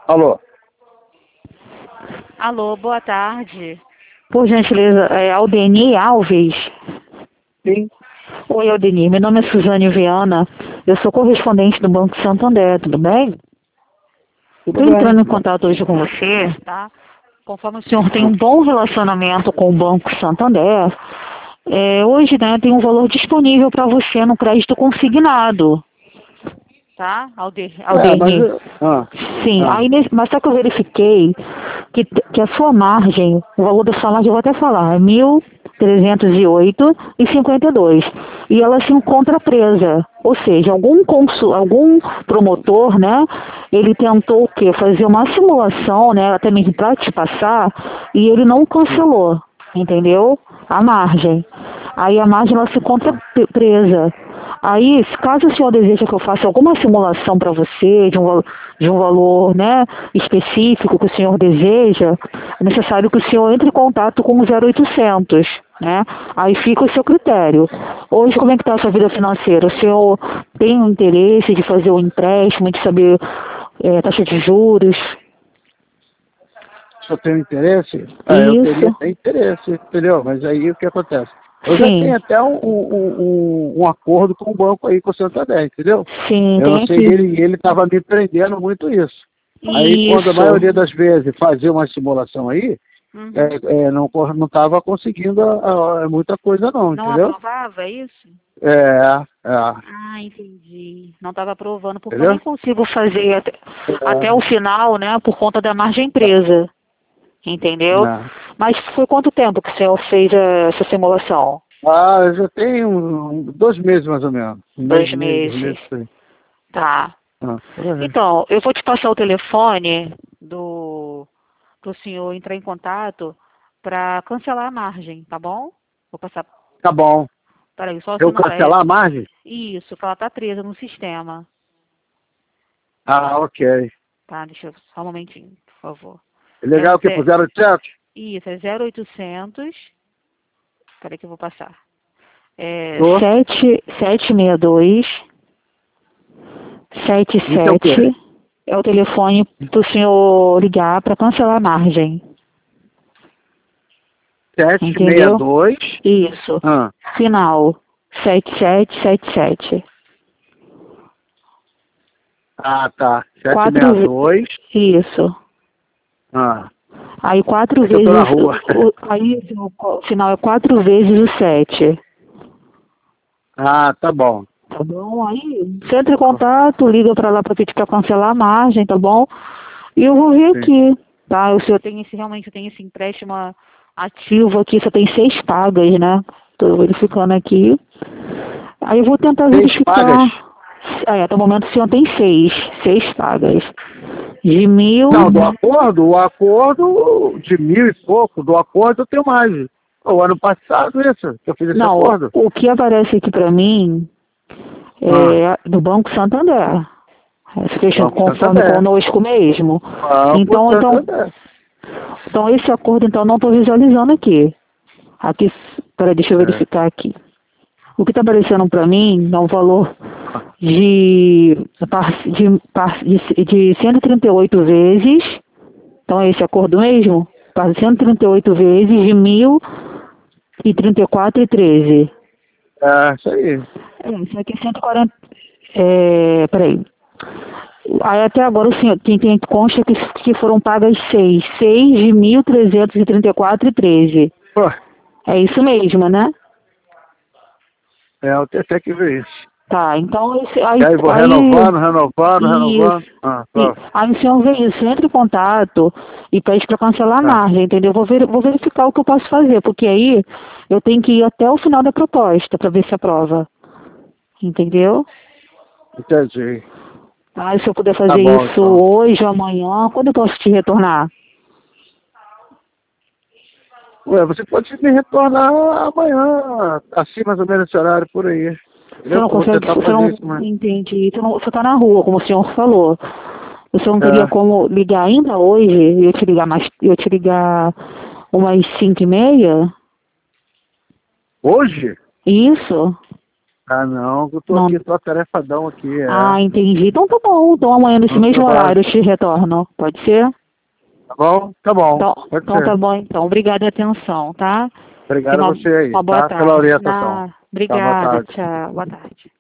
Alô? Alô, boa tarde. Por gentileza, é Aldeni Alves? Sim. Oi, Aldeni, meu nome é Suzane Viana, eu sou correspondente do Banco Santander, tudo bem? Tudo Estou entrando bem. em contato hoje com você, tá? Conforme o senhor tem um bom relacionamento com o Banco Santander, hoje, né, tem um valor disponível para você no crédito consignado, tá, Mas... Aldeni? Ah, Sim, ah. mas só que eu verifiquei que a sua margem, o valor da sua margem, eu vou até falar, é 1.308,52. E ela se encontra presa. Ou seja, algum promotor, né, ele tentou o quê? Fazer uma simulação, né, até mesmo para te passar, e ele não cancelou, entendeu? A margem. Aí a margem ela se encontra presa. Aí, caso o senhor deseja que eu faça alguma simulação para você de um valor, né, específico que o senhor deseja, é necessário que o senhor entre em contato com o 0800, né? Aí fica o seu critério. Hoje, como é que está a sua vida financeira? O senhor tem um interesse de fazer um empréstimo, de saber taxa de juros? Se eu tenho interesse? Eu teria Isso. até interesse, entendeu? Mas aí o que acontece? Eu já Sim. tenho até um acordo com o banco aí, com o Santander, entendeu? Sim, Eu não tem sei, aqui. ele estava me prendendo muito isso. Aí, quando a Isso. maioria das vezes fazia uma simulação aí, Uhum. não estava conseguindo muita coisa não, Não entendeu? aprovava, é isso? É, Ah, entendi. Não estava aprovando, porque eu nem entendeu? consigo fazer até o É, final, né, por conta da margem presa, entendeu? né? Mas foi quanto tempo que o senhor fez essa simulação? Eu já tenho 2 meses mais ou menos. Um mês Dois e meio, 2 meses. meses. Por aí. Tá. Por aí. Então, eu vou te passar o telefone do senhor entrar em contato para cancelar a margem, tá bom? Vou passar. Tá bom. Peraí, só Eu assinar. cancelar a margem? Isso, que ela tá presa no sistema. Ok. Tá, deixa eu. Só um momentinho, por favor. É É o legal que puseram o chat? Isso, é 0800. Peraí que eu vou passar. É Tô. 762 Isso é o quê? 77. É o telefone para o senhor ligar para cancelar a margem. Entendeu? 762. Isso. Ah, Final 7777. tá. Quatro. 762. Isso. Ah, Aí quatro é que eu tô na vezes. rua. Aí o final é 4 vezes o 7. Tá bom. Tá bom? Aí você entra em contato, liga para lá para pedir para cancelar a margem, tá bom? E eu vou ver Sim. aqui, tá? O senhor tem realmente tem esse empréstimo ativo aqui, só tem 6 pagas, né? Tô verificando aqui. Aí eu vou tentar 6 pagas? verificar. Até o momento o senhor tem 6 pagas. De Não, 1.000. o acordo de 1.000 e pouco, do acordo eu tenho mais. O ano passado isso, que eu fiz esse Não, acordo. o que aparece aqui para mim Ah, é do Banco Santander. Essa questão Banco conforme Santander. conosco mesmo. Banco Então, então, Santander. então esse acordo então não estou visualizando aqui. Aqui, peraí, deixa eu É. verificar aqui. O que está aparecendo para mim é um valor de, de 138 vezes. Então é esse acordo mesmo? 138 vezes de 1.034,13. Isso aí. Isso aqui é 140. Peraí. Aí até agora o senhor tem consta que foram pagas 6 de 1.334,13. Pô, É isso mesmo, né? eu tenho até que ver isso. Tá, então E aí vou renovando. isso. Tá. Aí o senhor vê isso, entra em contato e pede para cancelar a Tá. margem, entendeu? Vou verificar o que eu posso fazer, porque aí eu tenho que ir até o final da proposta para ver se aprova, entendeu? Entendi. Aí se eu puder Tá fazer bom, isso então. hoje ou amanhã, quando eu posso te retornar? Você pode me retornar amanhã, assim mais ou menos esse horário por aí. Você Entendeu? não Que eu vou consegue, tentar você fazer não isso, mas... entendi, você tá na rua, como o senhor falou. Você não teria É. como ligar ainda hoje? Eu te ligar umas 5:30? Hoje? Isso? Ah, não, eu tô Não. aqui, tô atarefadão aqui, Ah, entendi. Então tá bom. Então amanhã nesse No mesmo trabalho. horário eu te retorno. Pode ser? Tá bom? Tá bom, pode Então tá ser. bom então. Obrigada a atenção, tá? Obrigado Tenha a você aí, uma boa tá? Pela tarde. orientação. Tá, boa Obrigada. tarde. Tchau. Boa tarde.